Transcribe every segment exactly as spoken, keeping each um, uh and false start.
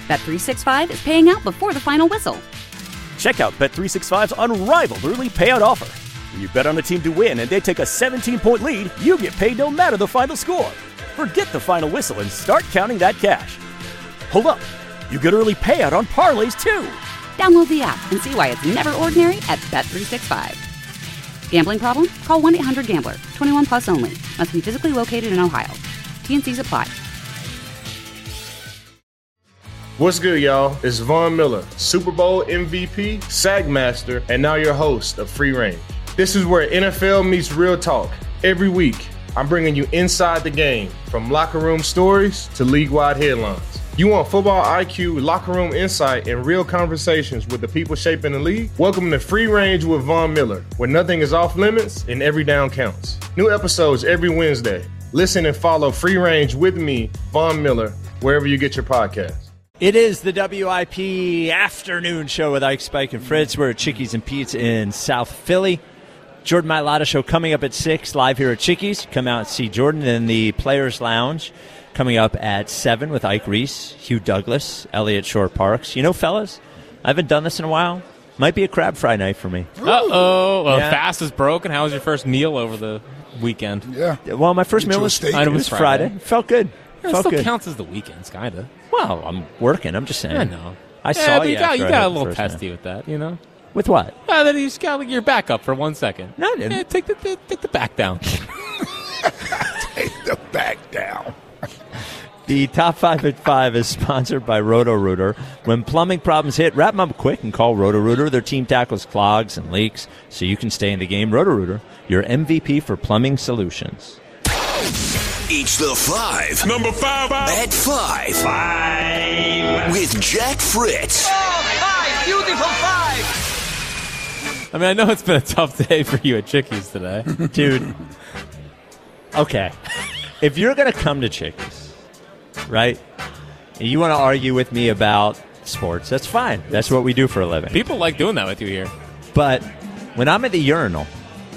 Bet three sixty-five is paying out before the final whistle. Check out Bet three sixty-five's unrivaled early payout offer. When you bet on a team to win and they take a seventeen-point lead, you get paid no matter the final score. Forget the final whistle and start counting that cash. Hold up. You get early payout on parlays, too. Download the app and see why it's never ordinary at Bet three sixty-five. Gambling problem? Call one eight hundred gambler. twenty-one plus only. Must be physically located in Ohio. T N Cs apply. What's good, y'all? It's Von Miller, Super Bowl M V P, Sack Master, and now your host of Free Range. This is where N F L meets real talk. Every week, I'm bringing you inside the game, from locker room stories to league-wide headlines. You want football I Q, locker room insight, and real conversations with the people shaping the league? Welcome to Free Range with Von Miller, where nothing is off limits and every down counts. New episodes every Wednesday. Listen and follow Free Range with me, Von Miller, wherever you get your podcasts. It is the W I P afternoon show with Ike, Spike, and Fritz. We're at Chickies and Pete's in South Philly. Jordan Mailata show coming up at six, live here at Chickies. Come out and see Jordan in the Players Lounge. Coming up at seven with Ike Reese, Hugh Douglas, Elliott Shore Parks. You know, fellas, I haven't done this in a while. Might be a crab fry night for me. Uh-oh. Well, Yeah. Fast is broken. How was your first meal over the weekend? Yeah. Well, my first Get meal you a was, steak. it was Friday. Friday. Felt good. Yeah, it Felt still good. counts as the weekends, kind of. Well, I'm working. I'm just saying. I know. I yeah, saw but you you got, after you I got hit a the little first testy meal. with that, you know? With what? Uh, then you just got like, your back up for one second. No, I didn't. Yeah, take the, the, take the back down. Take the back down. The Top five at five is sponsored by Roto-Rooter. When plumbing problems hit, wrap them up quick and call Roto-Rooter. Their team tackles clogs and leaks so you can stay in the game. Roto-Rooter, your M V P for plumbing solutions. Each the five. Number five. At five. Five. With Jack Fritz. Five. Beautiful five. I mean, I know it's been a tough day for you at Chickies today. Dude, okay. If you're going to come to Chickies, right, and you want to argue with me about sports, that's fine. That's what we do for a living. People like doing that with you here. But when I'm at the urinal,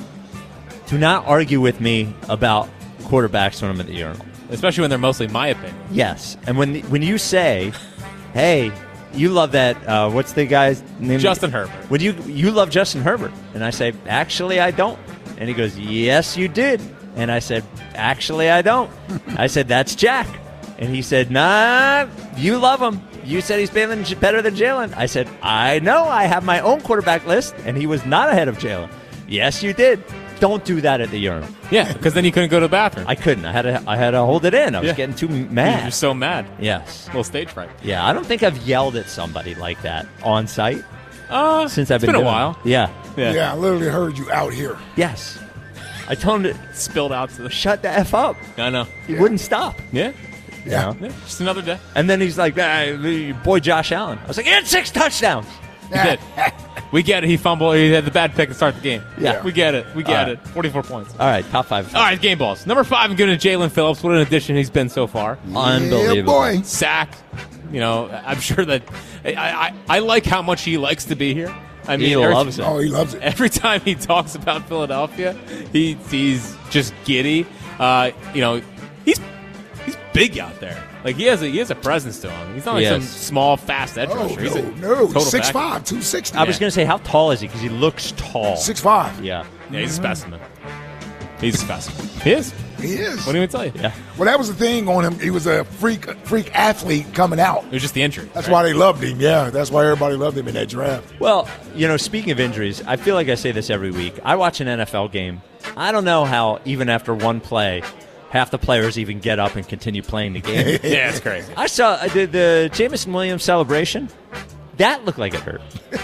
do not argue with me about quarterbacks when I'm at the urinal. Especially when they're mostly my opinion. Yes. And when when you say, hey, you love that, uh, what's the guy's name? Justin Herbert. When you you love Justin Herbert. And I say, actually, I don't. And he goes, yes, you did. And I said, actually, I don't. I said, that's Jack. And he said, nah, you love him. You said he's been better than Jalen. I said, I know. I have my own quarterback list, and he was not ahead of Jalen. Yes, you did. Don't do that at the urinal. Yeah, because then you couldn't go to the bathroom. I couldn't. I had to. I had to hold it in. I was Yeah. getting too mad. You're so mad. Yes. A little stage fright. Yeah. I don't think I've yelled at somebody like that on site Uh, since I've it's been, been a doing while. it. Yeah. Yeah. Yeah, I literally heard you out here. Yes. I told him to Spilled out to the... shut the f up. I know. He wouldn't stop. Yeah. you Yeah. know? Yeah. Just another day. And then he's like, ah, your boy Josh Allen. I was like, and six touchdowns. He did. We get it. He fumbled. He had the bad pick to start the game. Yeah. We get it. We get All right. it. forty-four points. All right, top five. All right, game balls. Number five, I'm giving it to Jalen Phillips. What an addition he's been so far. Unbelievable. Yeah, boy. Sack. You know, I'm sure that I, I, I like how much he likes to be here. I mean, He every, loves it. Oh, he loves it. every time he talks about Philadelphia, he he's just giddy. Uh, you know, he's he's big out there. Like he has a he has a presence to him. He's not like some Yes. small, fast edge Oh, rusher. He's no, a no. total six back. five, two sixty. I was going to say, how tall is he? Because he looks tall. six five. Yeah. Yeah, he's a specimen. He's a specimen. He is. He is. What do you tell you? Yeah. Well, that was the thing on him. He was a freak freak athlete coming out. It was just the injury. That's right? why they loved him. Yeah, that's why everybody loved him in that draft. Well, you know, speaking of injuries, I feel like I say this every week. I watch an N F L game. I don't know how, even after one play, half the players even get up and continue playing the game. Yeah, it's crazy. I saw uh, the, the Jameson Williams celebration. That looked like it hurt.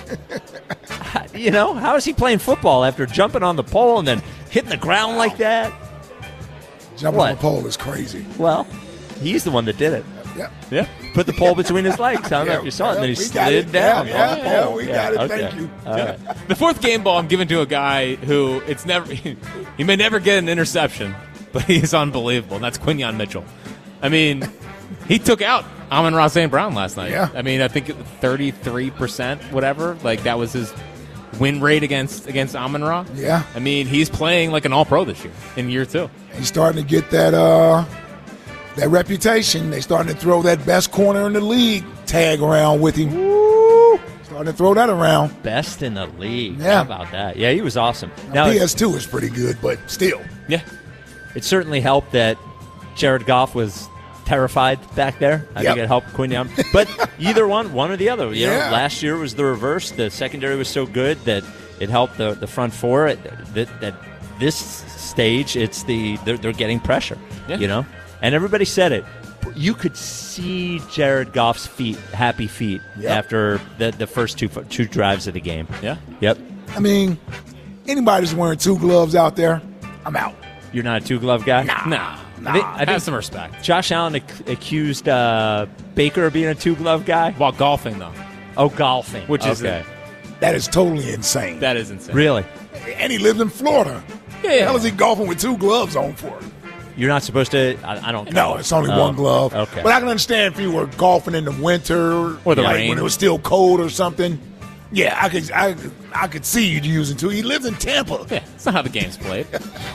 You know, how is he playing football after jumping on the pole and then hitting the ground like that? Jumping What? on the pole is crazy. Well, he's the one that did it. Yeah. Yeah. Put the pole between his legs. I don't know if you saw it. And then he we got slid it. down. Yeah, on the yeah, pole. we got it. okay. Thank you. All right. The fourth game ball I'm giving to a guy who it's never he may never get an interception, but he's unbelievable. And that's Quinyon Mitchell. I mean, he took out Amon-Ra Saint Brown last night. Yeah. I mean, I think thirty-three percent, whatever. Like that was his win rate against against Amon-Ra. Yeah. I mean, he's playing like an all-pro this year in year two. He's starting to get that uh, that reputation. They starting to throw that best corner in the league tag around with him. Woo! Starting to throw that around. Best in the league. Yeah. How about that? Yeah, he was awesome. Now, P S two is pretty good, but still. Yeah. It certainly helped that Jared Goff was terrified back there. I Yep. think it helped Quinion. But either one, one or the other. You Yeah. know, last year was the reverse. The secondary was so good that it helped the, the front four. At, that, at this stage, it's the they're, they're getting pressure. Yeah. You know, and everybody said it. You could see Jared Goff's feet, happy feet, Yep. after the the first two two drives of the game. Yeah. Yep. I mean, anybody that's wearing two gloves out there, I'm out. You're not a two glove guy. Nah. I think, I Have think some respect. Josh Allen ac- accused uh, Baker of being a two glove guy. While golfing, though. Oh, golfing, Which is okay. That is totally insane. That is insane. Really? And he lives in Florida. Yeah, The yeah. hell is he golfing with two gloves on for? You're not supposed to. I, I don't. No, golf. it's only Oh, one glove. Okay. But I can understand if you were golfing in the winter Or the like rain. when it was still cold or something. Yeah, I could I, I could see you using two. He lives in Tampa. Yeah, that's not how the game's played.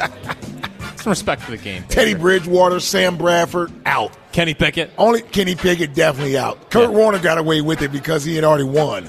Some respect for the game. Teddy Bridgewater, Sam Bradford, out. Kenny Pickett. Only Kenny Pickett definitely out. Kurt Yeah. Warner got away with it because he had already won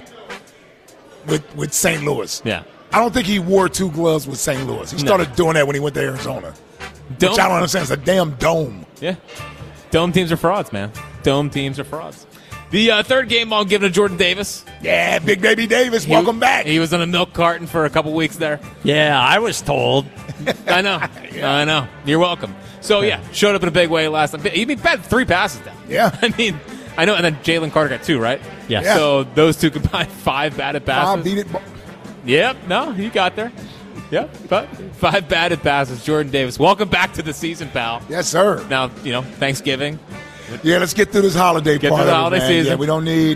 with with Saint Louis. Yeah. I don't think he wore two gloves with Saint Louis. He started doing that when he went to Arizona. Dome. Which I don't understand. It's a damn dome. Yeah. Dome teams are frauds, man. Dome teams are frauds. The uh, third game ball given to Jordan Davis. Yeah, Big Baby Davis, He- welcome back. He was on a milk carton for a couple weeks there. Yeah, I was told. I know. I know. You're welcome. So, yeah, showed up in a big way last time. He batted three passes down. Yeah. I mean, I know. And then Jalen Carter got two, right? Yes. Yeah. So those two combined five batted passes. Bob beat it. Yep. No, he got there. Yep. But five batted passes. Jordan Davis, welcome back to the season, pal. Yes, sir. Now, you know, Thanksgiving. Yeah, let's get through this holiday Get part through the of it, holiday man. season. Yeah, we don't need.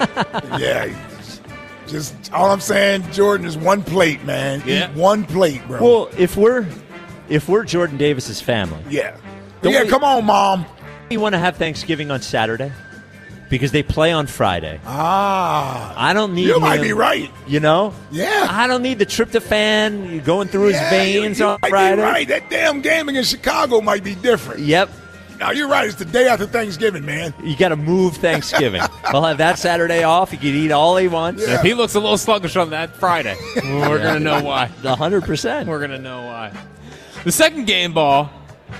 yeah, just all I'm saying, Jordan, is one plate, man. Yeah. Eat one plate, bro. Well, if we're if we're Jordan Davis's family, yeah, Don't yeah. we- Come on, mom. you want to have Thanksgiving on Saturday because they play on Friday. Ah, I don't need. you might him, be right. You know. Yeah. I don't need the tryptophan going through Yeah, his you- veins you on might Friday. Be right. That damn game against Chicago might be different. Yep. Now you're right. It's the day after Thanksgiving, man. You got to move Thanksgiving. He'll have that Saturday off. He can eat all he wants. And if he looks a little sluggish on that Friday, we're going to know why. A hundred percent. We're going to know why. The second game ball,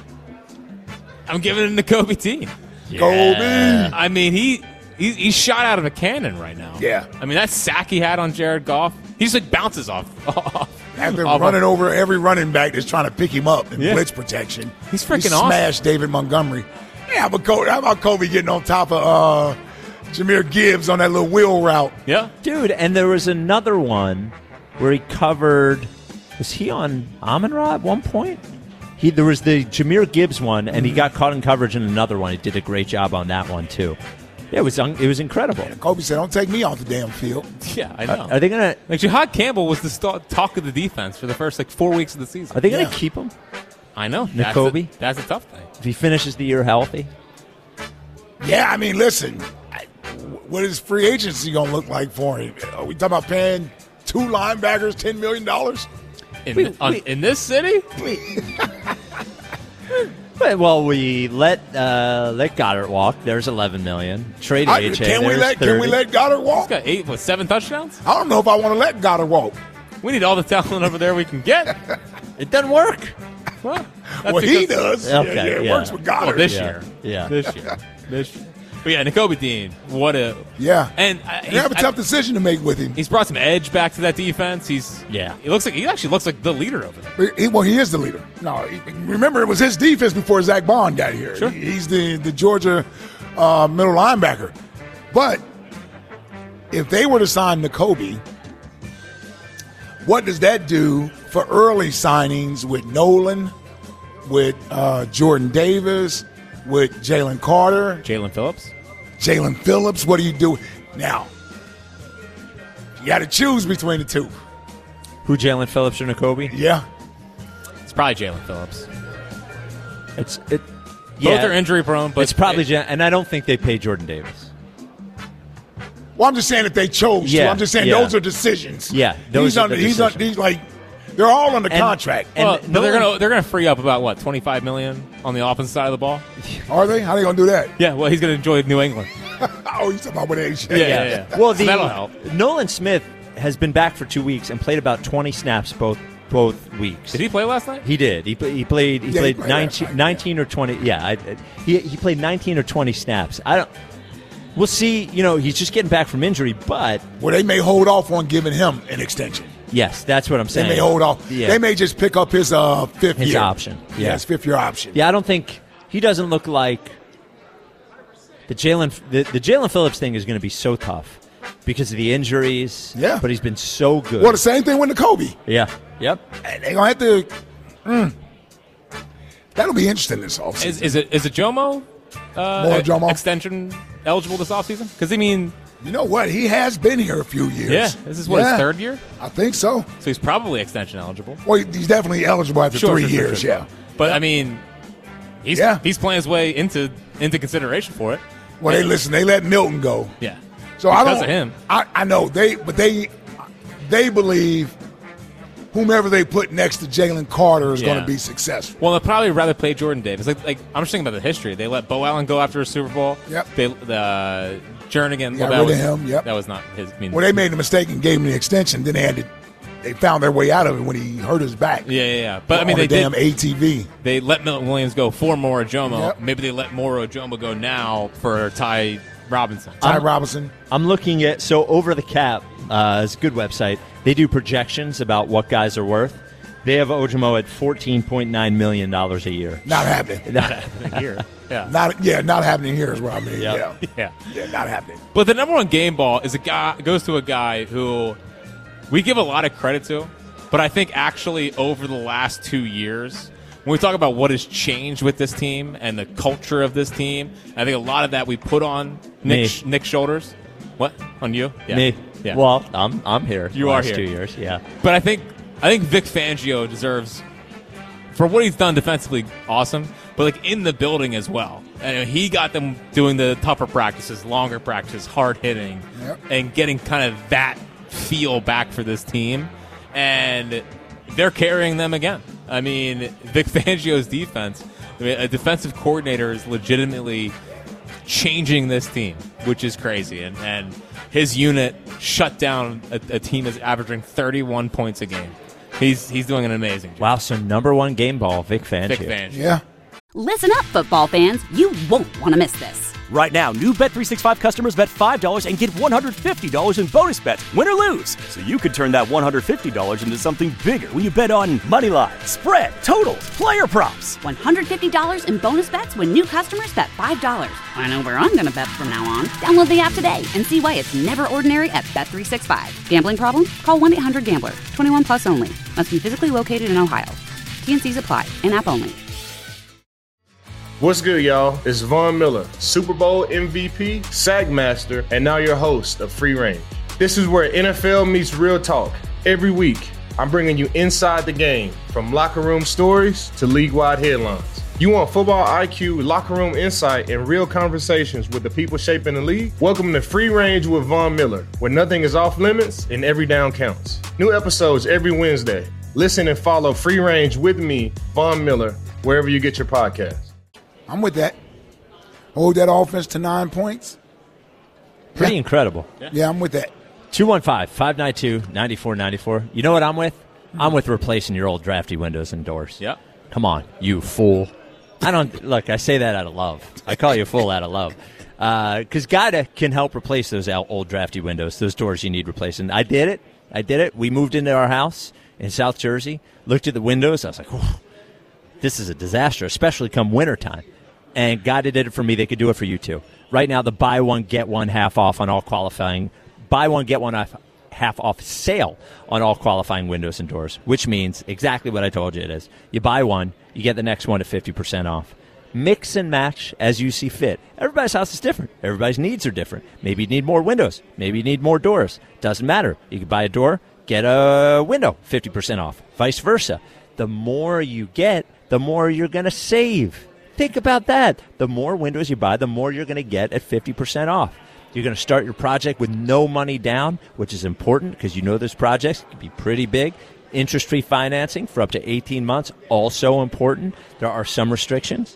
I'm giving it to Kobe Dean. Kobe. I mean, he, he he's shot out of a cannon right now. Yeah. I mean, that sack he had on Jared Goff, he just like bounces off. off After off running of- over every running back that's trying to pick him up in Yeah. blitz protection. He's freaking he awesome. smashed David Montgomery. Yeah, but Kobe, how about Kobe getting on top of uh, Jahmyr Gibbs on that little wheel route? Yeah. Dude, and there was another one where he covered. Was he on Amon-Ra at one point? He there was the Jahmyr Gibbs one, and he got caught in coverage in another one. He did a great job on that one too. Yeah, it was un- it was incredible. Kobe said, "Don't take me off the damn field." Yeah, I know. Are they gonna like, Jahad Campbell was the st- talk of the defense for the first, like, four weeks of the season. Are they gonna Yeah. keep him I know. That's Nakobe? a, that's a tough thing. if he finishes the year healthy? Yeah, I mean, listen, I, what is free agency going to look like for him? Are we talking about paying two linebackers ten million dollars? In, We- on, we- in this city? Well, we let uh, let Goddard walk. There's eleven million. Trade A J. Can we there's let Can we thirty. let Goddard He's walk? got eight, what, seven touchdowns? I don't know if I want to let Goddard walk. We need all the talent over there we can get. It doesn't work. Well, that's Well, he because- does. Okay, yeah, yeah, it yeah. works with Goddard. Well, this Yeah, year. yeah. This year. This year. But yeah, Nakobe Dean, what a. yeah, And uh, they have a he's- tough I- decision to make with him. He's brought some edge back to that defense. He's Yeah. He looks like he actually looks like the leader over there. He, well, he is the leader. No, he, remember it was his defense before Zach Bond got here. Sure. He- he's the the Georgia uh, middle linebacker. But if they were to sign Nakobe, what does that do for early signings with Nolan, with uh, Jordan Davis, with Jalen Carter, Jalen Phillips. Jalen Phillips? What do you do now? You got to choose between the two. Who, Jalen Phillips or Nakobe? Yeah. It's probably Jalen Phillips. It's it. Both Yeah, are injury prone, but it's probably, Jan- and I don't think they pay Jordan Davis. Well, I'm just saying if they chose Yeah, to. I'm just saying yeah. those are decisions. Yeah, those he's are under, the he's, under, decisions. he's like they're all under And- contract. and- well, but no they're one- gonna they're gonna free up about what twenty five million on the offensive side of the ball. Are they? How they gonna do that? Yeah, well, he's gonna enjoy New England. Oh, you talking about with age? Yeah, yeah, yeah. Well, So the that'll help. Nolan Smith has been back for two weeks and played about twenty snaps both both weeks. Did he play last night? He did. He, he played. He Yeah, he played played nineteen, last night, nineteen or twenty. Yeah, I, he he played nineteen or twenty snaps. I don't. We'll see. You know, he's just getting back from injury, but Well, they may hold off on giving him an extension. yes, that's what I'm They saying. may hold off. Yeah. They may just pick up his uh, fifth His year option. Yeah, Yeah. his fifth year option. Yeah, I don't think he doesn't look like the Jalen. The, the Jalen Phillips thing is going to be so tough because of the injuries. Yeah. but he's been so good. Well, the same thing with the Kobe. yeah. Yep. And they're gonna have to. Mm, that'll be interesting this offseason. Is, is it is it Jomo? Uh, More e- Jomo? extension eligible this offseason? Because I mean, You know what? He has been here a few years. yeah, this is what Yeah, his third year, I think so. so he's probably extension eligible. Well, he's definitely eligible after Sure, three sure, sure, years. sure. Yeah. But I mean, he's Yeah. he's playing his way into into consideration for it. Well, they listen. They let Milton go. Yeah, So I because don't. of him. I, I know they, but they they believe whomever they put next to Jalen Carter is going Yeah. to be successful. Well, they'll probably rather play Jordan Davis. Like, like I'm just thinking about the history. They let Bo Allen go after a Super Bowl. Yep. They the uh, Jernigan. Got well, that rid was, of him, yep. That was not his. I mean, Well, they made a mistake and gave him the extension. Then they had to. They found their way out of it when he hurt his back. yeah, yeah, yeah. But I mean, on they the damn did. A T V. They let Milton Williams go for Moro Jomo. Yep. Maybe they let Moro Jomo go now for Ty Robinson. Ty I'm- Robinson. I'm looking at so Over the Cap uh, is a good website. They do projections about what guys are worth. They have Ojimo at fourteen point nine million dollars a year. Not happening. Here. Yeah. Not yeah, not happening here is what I mean. Yep. Yeah. Yeah. Yeah, not happening. But the number one game ball is a guy goes to a guy who we give a lot of credit to, but I think actually over the last two years, when we talk about what has changed with this team and the culture of this team, I think a lot of that we put on Nick Me. Nick's shoulders. What on you? Yeah. Me. Yeah. Well, I'm I'm here. You the are last here. Two years. Yeah. But I think I think Vic Fangio deserves, for what he's done defensively, awesome, but like in the building as well. And he got them doing the tougher practices, longer practices, hard hitting, Yep. and getting kind of that feel back for this team. And they're carrying them again. I mean, Vic Fangio's defense, I mean, a defensive coordinator is legitimately changing this team, which is crazy. And, and his unit shut down a, a team that's averaging thirty-one points a game. He's he's doing an amazing job. Wow. So number one game ball, Vic Fangio. Vic Fangio. Yeah. Listen up, football fans. You won't want to miss this. Right now, new Bet three sixty-five customers bet five dollars and get one hundred fifty dollars in bonus bets, win or lose. So you could turn that one hundred fifty dollars into something bigger when you bet on money line, spread, totals, player props. one hundred fifty dollars in bonus bets when new customers bet five dollars. I know where I'm going to bet from now on. Download the app today and see why it's never ordinary at Bet three sixty-five. Gambling problem? Call one eight hundred gambler. twenty-one plus only. Must be physically located in Ohio. T N Cs apply. In-app only. What's good, y'all? It's Von Miller, Super Bowl M V P, SAG Master, and now your host of Free Range. This is where N F L meets real talk. Every week, I'm bringing you inside the game, from locker room stories to league-wide headlines. You want football I Q, locker room insight, and real conversations with the people shaping the league? Welcome to Free Range with Von Miller, where nothing is off limits and every down counts. New episodes every Wednesday. Listen and follow Free Range with me, Von Miller, wherever you get your podcasts. I'm with that. Hold that offense to nine points. Pretty incredible. Yeah, I'm with that. two one five, five nine two, nine four nine four. You know what I'm with? I'm with replacing your old drafty windows and doors. Yeah. Come on, you fool. I don't, look, I say that out of love. I call you a fool out of love. Because uh, Guida can help replace those old drafty windows, those doors you need replacing. I did it. I did it. We moved into our house in South Jersey, looked at the windows. I was like, whew, this is a disaster, especially come wintertime. And Guida did it for me. They could do it for you too. Right now, the buy one, get one half off on all qualifying, buy one, get one half, half off sale on all qualifying windows and doors, which means exactly what I told you it is. You buy one, you get the next one at fifty percent off. Mix and match as you see fit. Everybody's house is different. Everybody's needs are different. Maybe you need more windows. Maybe you need more doors. Doesn't matter. You can buy a door, get a window, fifty percent off. Vice versa. The more you get, the more you're going to save. Think about that. The more windows you buy, the more you're going to get at fifty percent off. You're going to start your project with no money down, which is important because you know those projects can be pretty big. Interest-free financing for up to eighteen months, also important. There are some restrictions.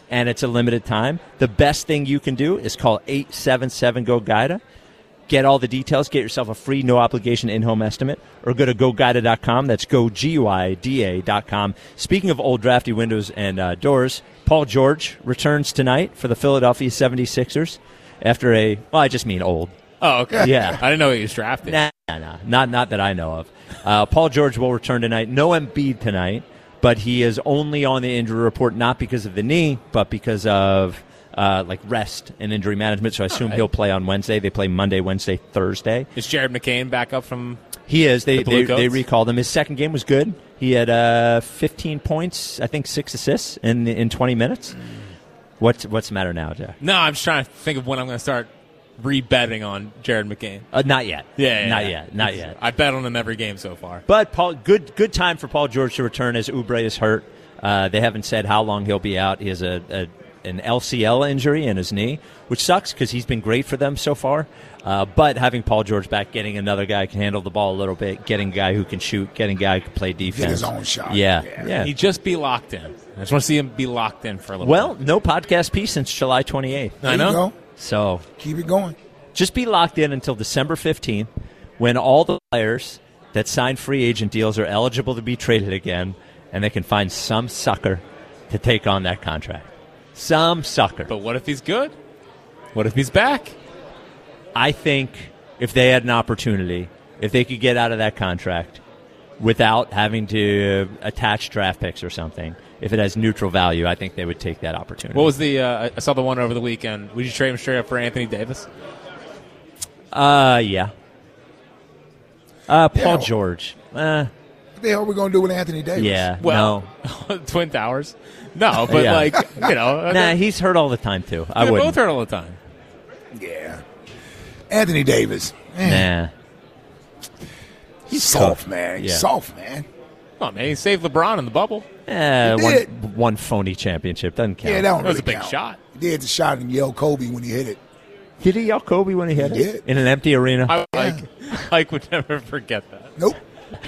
and it's a limited time. The best thing you can do is call eight seven seven, G O, G U I D A. Get all the details. Get yourself a free, no-obligation in-home estimate. Or go to go guida dot com. That's go, G U I D A dot com. Speaking of old drafty windows and uh, doors, Paul George returns tonight for the Philadelphia seventy-sixers after a, well, I just mean old. Oh, okay. Yeah. I didn't know he was drafted. Nah, nah, nah. Not, not that I know of. Uh, Paul George will return tonight. No Embiid tonight, but he is only on the injury report not because of the knee, but because of uh, like rest and injury management. So I assume right. he'll play on Wednesday. They play Monday, Wednesday, Thursday. Is Jared McCain back up from? He is. They the Blue they, Coats? they recalled him. His second game was good. He had uh, fifteen points, I think six assists in in twenty minutes. What's what's the matter now, Jack? No, I'm just trying to think of when I'm going to start re-betting on Jared McCain. Uh, not yet. Yeah, yeah not yeah. yet. Not yet. I bet on him every game so far. But Paul, good good time for Paul George to return as Oubre is hurt. Uh, they haven't said how long he'll be out. He has a, a an L C L injury in his knee, which sucks because he's been great for them so far. Uh, but having Paul George back, getting another guy who can handle the ball a little bit, getting a guy who can shoot, getting a guy who can play defense. Get his own shot. Yeah, Yeah. yeah. He just be locked in. I just want to see him be locked in for a little Well, bit. no podcast piece since July twenty-eighth. There I know. you go. So Keep it going. just be locked in until December fifteenth when all the players that signed free agent deals are eligible to be traded again, and they can find some sucker to take on that contract. Some sucker. But what if he's good? What if he's back? I think if they had an opportunity, if they could get out of that contract without having to attach draft picks or something, if it has neutral value, I think they would take that opportunity. What was the? Uh, I saw the one over the weekend. Would you trade him straight up for Anthony Davis? Uh, yeah. Uh, Paul Yeah. George. Uh, What the hell are we going to do with Anthony Davis? yeah. Well, Twin Towers. No, but Yeah. like you know, no. Nah, he's hurt all the time, too. I they're wouldn't. both hurt all the time. Yeah. Anthony Davis. Man. Nah. He's soft, tough. man. He's Yeah. soft, man. Oh man, he saved LeBron in the bubble. Eh, He one, did. one phony championship. Doesn't count. Yeah, that, don't That was really a big count. shot. He did the shot and yelled Kobe when he hit it. Did he yell Kobe when he hit He it? did. In an empty arena? I like, Mike would never forget that. Nope.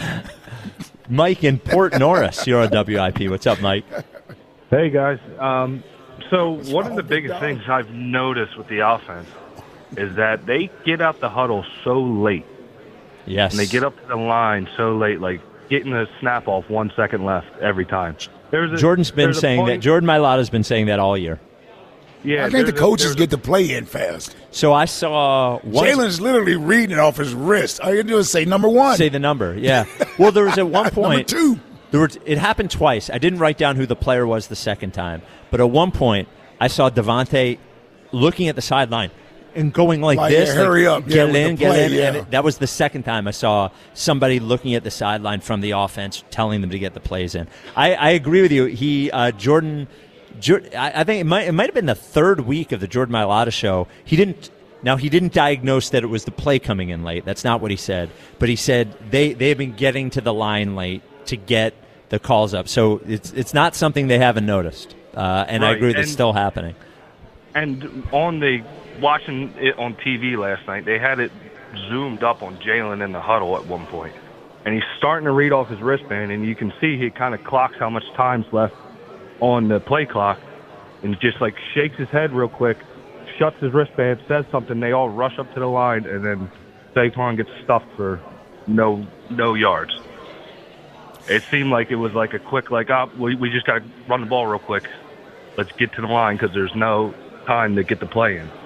Mike in Port Norris. You're on W I P. What's up, Mike? Hey, guys. Um, so one of the big biggest dog. things I've noticed with the offense is that they get out the huddle so late. Yes. And they get up to the line so late, like getting the snap off one second left every time. There's a, Jordan's been there's a saying that. point- Jordan Mailata's been saying that all year. Yeah, I think the there's a- coaches there's a- get the play in fast. So I saw one. Jalen's literally reading it off his wrist. All you do is say number one. Say the number. Yeah. Well, there was at one Number point. two. There were, it happened twice. I didn't write down who the player was the second time, but at one point I saw Devontae looking at the sideline and going like, Like, this, yeah, hurry like, up. Yeah, get with in, the get play, in. yeah. And it, that was the second time I saw somebody looking at the sideline from the offense, telling them to get the plays in. I, I agree with you. He uh, Jordan. Jor- I, I think it might it might have been the third week of the Jordan Mailata show. He didn't. Now he didn't diagnose that it was the play coming in late. That's not what he said. But he said they they have been getting to the line late to get the calls up. So it's it's not something they haven't noticed. Uh, and I Right, agree that's and- still happening. And on the watching it on T V last night, they had it zoomed up on Jalen in the huddle at one point, and he's starting to read off his wristband, and you can see he kind of clocks how much time's left on the play clock, and just like shakes his head real quick, shuts his wristband, says something. They all rush up to the line, and then Saquon gets stuffed for no no yards. It seemed like it was like a quick, like, oh, we, we just got to run the ball real quick. Let's get to the line because there's no time to get the play in.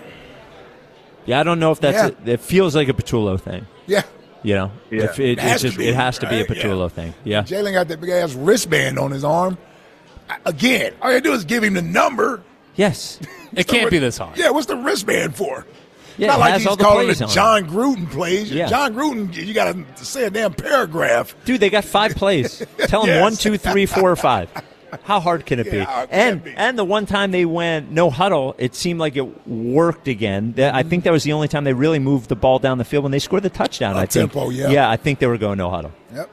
Yeah, I don't know if that's Yeah. a, it feels like a Patullo thing. Yeah. You know, Yeah. If it, It has it's just, to be, it has to be a right? Patullo Yeah. thing. Yeah. Jalen got that big ass wristband on his arm. I- Again, all you do is give him the number. Yes. It can't be this hard. Yeah, what's the wristband for? Yeah, Not it like has he's all the calling plays it on it. John Gruden plays. Yeah. John Gruden, you got to say a damn paragraph. Dude, they got five plays. Tell them Yes. one, two, three, four, or five. How hard can it be? Yeah, how can and it be? and the one time they went no huddle, it seemed like it worked again. That- I think that was the only time they really moved the ball down the field when they scored the touchdown. I think. Up-tempo, yeah. Yeah, I think they were going no huddle. Yep.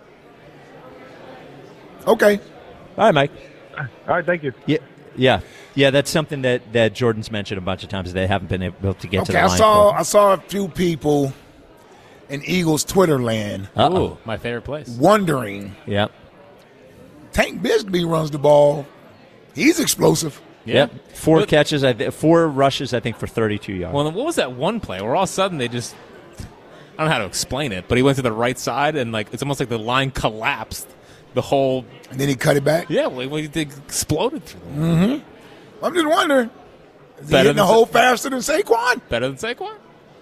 Okay. All right, Mike. All right, thank you. Yeah, yeah, yeah. That's something that, that Jordan's mentioned a bunch of times. They haven't been able to get to Okay, the I line. saw I saw a few people in Eagles Twitter land Uh-oh. Ooh, my favorite place. wondering. Yeah. Tank Bigsby runs the ball. He's explosive. Yeah. Yep. Four But- catches, I th- four rushes, I think, for thirty-two yards. Well, then what was that one play where all of a sudden they just, I don't know how to explain it, but he went to the right side and like it's almost like the line collapsed. The whole. And then he cut it back? Yeah, well, it exploded through them. Mm-hmm. I'm just wondering. Is he Better hitting the than hole Sa- faster than Saquon? Better than Saquon?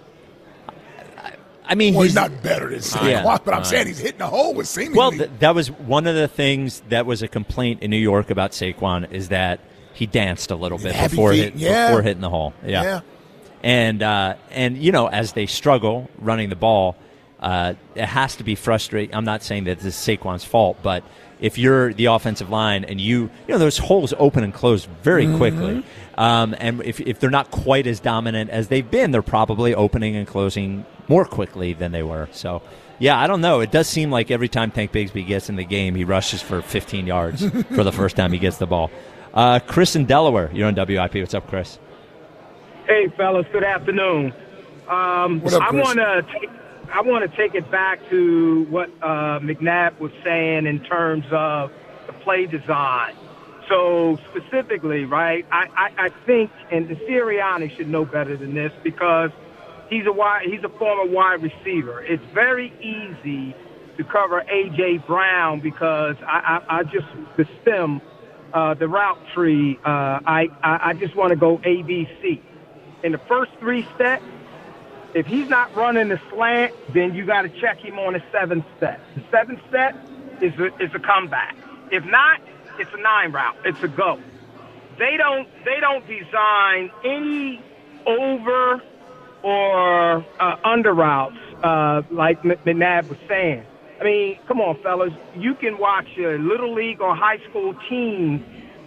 I mean, Well, he's, he's not better than Saquon, Yeah. but I'm Uh, saying he's hitting the hole with seemingly. Well, th- that was one of the things that was a complaint in New York about Saquon is that he danced a little bit Happy before, feet, hit, yeah. before hitting the hole. Yeah. yeah. And, uh, and you know, as they struggle running the ball, uh, it has to be frustrating. I'm not saying that this is Saquon's fault, but if you're the offensive line and you, you know, those holes open and close very quickly. Um, and if, if they're not quite as dominant as they've been, they're probably opening and closing more quickly than they were. So, yeah, I don't know. It does seem like every time Tank Bigsby gets in the game, he rushes for fifteen yards for the first time he gets the ball. Uh, Chris in Delaware, you're on W I P. What's up, Chris? Hey, fellas. Good afternoon. Um, What up, I Chris? want to take I want to take it back to what uh, McNabb was saying in terms of the play design. So specifically, right, I, I, I think, and Sirianni should know better than this because he's a wide, he's a former wide receiver. It's very easy to cover A J. Brown because I, I, I just, the stem, uh, the route tree, uh, I, I, I just want to go A B C. In the first three steps, if he's not running the slant, then you got to check him on the seventh step. The seventh step is a, is a comeback. If not, it's a nine route. It's a go. They don't they don't design any over or uh, under routes uh, like McNabb was saying. I mean, come on, fellas. You can watch a little league or high school team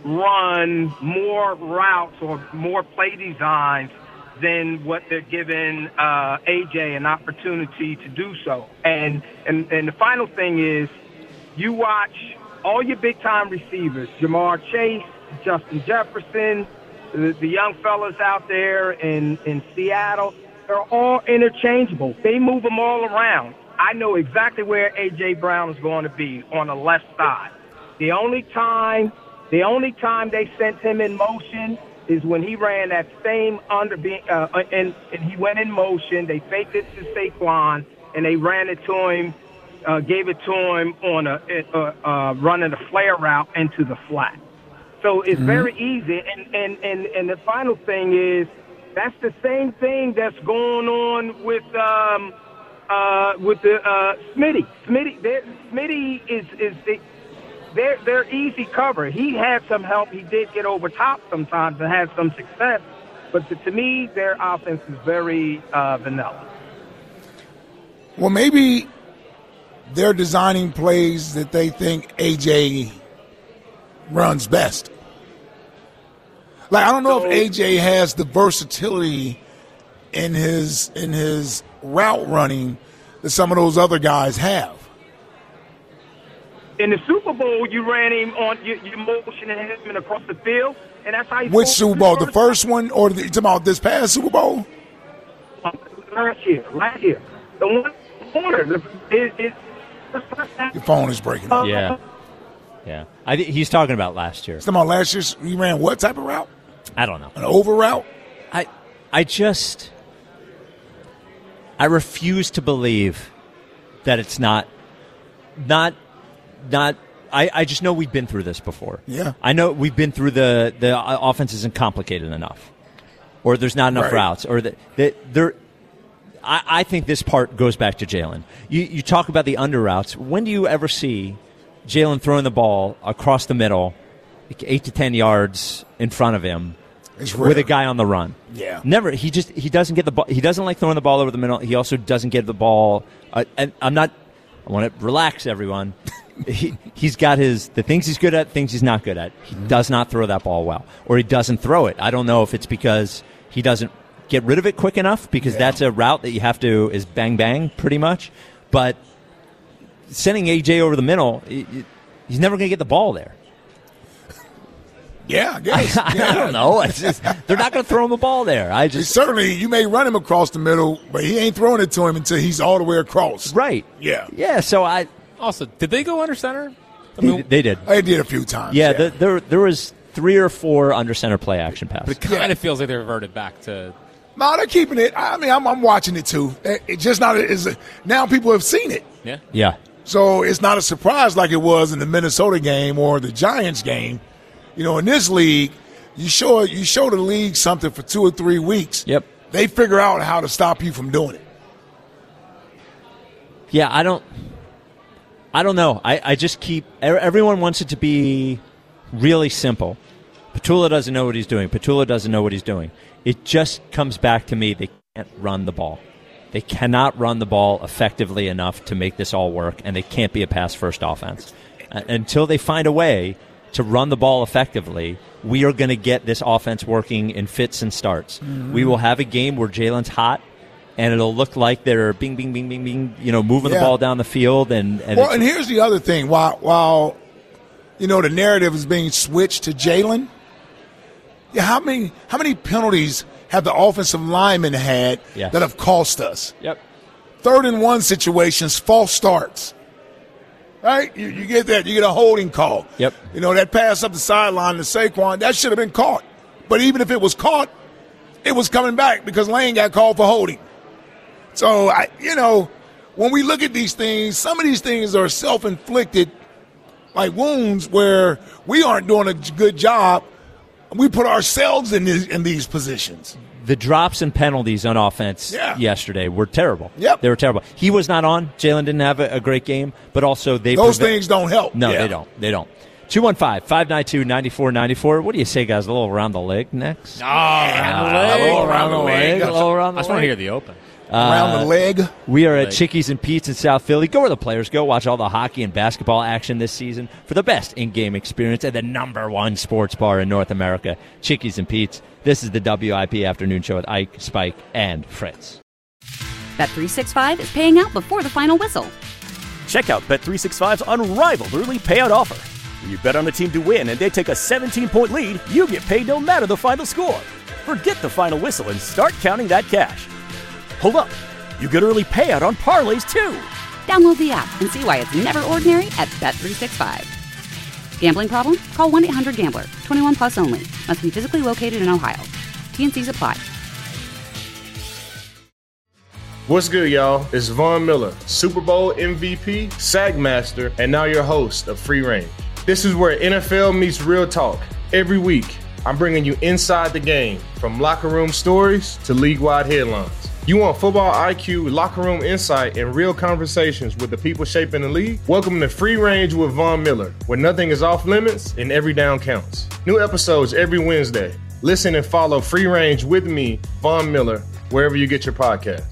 run more routes or more play designs than what they're giving uh, A J an opportunity to do so. And, and and the final thing is, you watch all your big-time receivers, Jamar Chase, Justin Jefferson, the, the young fellas out there in, in Seattle, they're all interchangeable. They move them all around. I know exactly where A J. Brown is going to be, on the left side. The only time, the only time they sent him in motion is when he ran that same under, uh, and, and he went in motion. They faked it to Saquon, and they ran it to him, uh, gave it to him on a uh, uh, running a flare route into the flat. So it's Mm-hmm. very easy. And, and, and, and the final thing is, that's the same thing that's going on with um, uh, with the uh, Smitty. Smitty, they're- Smitty is is they, they're they're easy cover. He had some help. He did get over top sometimes and had some success. But to, to me, their offense is very uh, vanilla. Well, maybe they're designing plays that they think A J runs best. Like, I don't know So- if A J has the versatility in his in his route running that some of those other guys have. In the Super Bowl, you ran him on, you, you motioning him across the field, and that's how he Which scored Super Bowl? his The first one, or the, you talking about this past Super Bowl? last year, last year. The one corner the, is, is Your phone is breaking up. Yeah. Yeah. I th- he's talking about last year. You talking about last year? He ran what type of route? I don't know. An over route? I I just I refuse to believe that it's not not not I, I just know we've been through this before. Yeah. I know we've been through the the offense isn't complicated enough. Or there's not enough Right. routes or that the, there I, I think this part goes back to Jalen. You you talk about the under routes. When do you ever see Jalen throwing the ball across the middle, like eight to ten yards in front of him, It's with a rare. guy on the run? Yeah. Never. He just he doesn't get the ball. He doesn't like throwing the ball over the middle. He also doesn't get the ball. Uh, and I'm not. I want to relax everyone. he he's got his the things he's good at, things he's not good at. He does not throw that ball well, or he doesn't throw it. I don't know if it's because he doesn't get rid of it quick enough, because Yeah. that's a route that you have to is bang bang pretty much. But sending A J over the middle, he- he- he's never going to get the ball there. Yeah, I guess. I, yeah. I don't know. It's just, they're not going to throw him the ball there. I He just certainly, you may run him across the middle, but he ain't throwing it to him until he's all the way across. right. Yeah. Yeah. So I Also, did they go under center? I they, mean, they did. I did a few times. Yeah, the, there there was three or four under center play action passes. But it kind of feels like they reverted back to. No, they're keeping it. I mean, I'm, I'm watching it too. It's just not as now people have seen it. Yeah. Yeah. So it's not a surprise like it was in the Minnesota game or the Giants game. You know, in this league, you show you show the league something for two or three weeks. Yep. They figure out how to stop you from doing it. Yeah, I don't. I don't know. I, I just keep. Everyone wants it to be really simple. Petula doesn't know what he's doing. Petula doesn't know what he's doing. It just comes back to me. They can't run the ball. They cannot run the ball effectively enough to make this all work, and they can't be a pass-first offense. Uh, until they find a way to run the ball effectively, we are going to get this offense working in fits and starts. Mm-hmm. We will have a game where Jalen's hot, and it'll look like they're bing, bing, bing, bing, bing, you know, moving yeah. the ball down the field. And, and well, and here's the other thing. While, while you know, the narrative is being switched to Jalen, yeah, how many how many penalties have the offensive linemen had yes. that have cost us? Yep. Third and one situations, false starts. Right? You, you get that. You get a holding call. Yep. You know, that pass up the sideline to Saquon, that should have been caught. But even if it was caught, it was coming back because Lane got called for holding. So, I, you know, when we look at these things, some of these things are self-inflicted, like wounds, where we aren't doing a good job. We put ourselves in these, in these positions. The drops and penalties on offense yeah. yesterday were terrible. Yep. They were terrible. He was not on. Jalen didn't have a, a great game, but also they Those prevent- things don't help. No, yeah. they don't. They don't. two one five, five nine two, nine four nine four. What do you say, guys? A little around the leg next? Oh, around the leg. A little around the leg. A little around the I just leg. want to hear the open. Around the leg. We are at Leg. Chickies and Pete's in South Philly. Go where the players go. Watch all the hockey and basketball action this season for the best in-game experience at the number one sports bar in North America, Chickies and Pete's. This is the W I P Afternoon Show with Ike, Spike, and Fritz. Bet three sixty-five is paying out before the final whistle. Check out Bet three sixty-five's unrivaled early payout offer. When you bet on a team to win and they take a seventeen-point lead, you get paid no matter the final score. Forget the final whistle and start counting that cash. Hold up. You get early payout on parlays, too. Download the app and see why it's never ordinary at Bet three sixty-five. Gambling problem? Call one eight hundred gambler. twenty-one plus only. Must be physically located in Ohio. T and Cs apply. What's good, y'all? It's Von Miller, Super Bowl M V P, Sag Master, and now your host of Free Range. This is where N F L meets real talk. Every week, I'm bringing you inside the game, from locker room stories to league-wide headlines. You want football I Q, locker room insight, and real conversations with the people shaping the league? Welcome to Free Range with Von Miller, where nothing is off limits and every down counts. New episodes every Wednesday. Listen and follow Free Range with me, Von Miller, wherever you get your podcasts.